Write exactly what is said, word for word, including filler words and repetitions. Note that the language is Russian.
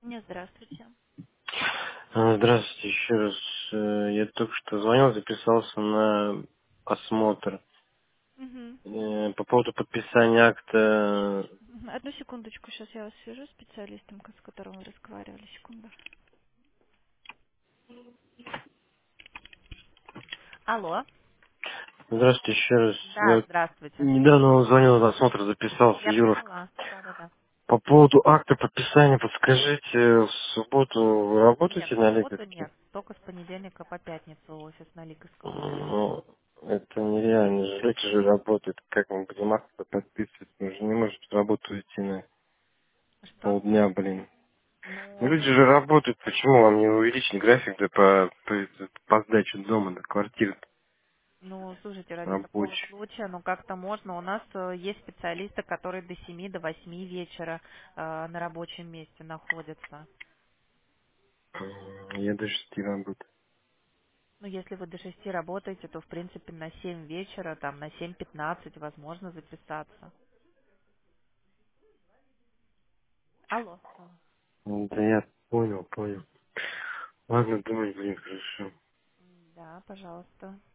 Не, здравствуйте. А, Здравствуйте еще раз. Э, Я только что звонил, записался на осмотр. Мгм. Э, По поводу подписания акта. Мгм. Одну секундочку, сейчас я вас свяжу с специалистом, с которым вы разговаривали. Секунду. Алло. Здравствуйте еще раз. Да, Я здравствуйте. недавно звонил на осмотр, записался, Я Юров. поняла. Да-да-да. По поводу акта подписания, подскажите, в субботу вы Нет, работаете в на субботу Лиговке? нет. Только с понедельника по пятницу офис на Лиговском. Ну, это нереально же. Люди же работают. Как мы будем акты подписывать? Мы же не можем с работы уйти на Что? полдня, блин. Ну, Ну, люди же работают, почему вам не увеличить график да по, по, по сдаче дома до квартиры ну, слушайте, ради такого рабочей? случая, ну, как-то можно. У нас э, есть специалисты, которые до семи, до восьми вечера э, на рабочем месте находятся. М, Я до шести работаю. Ну, если вы до шести работаете, то, в принципе, на семь вечера, там, на семь пятнадцать возможно записаться. Алло. М, Да я понял, понял. Ладно, думать, блин, хорошо. Да, пожалуйста.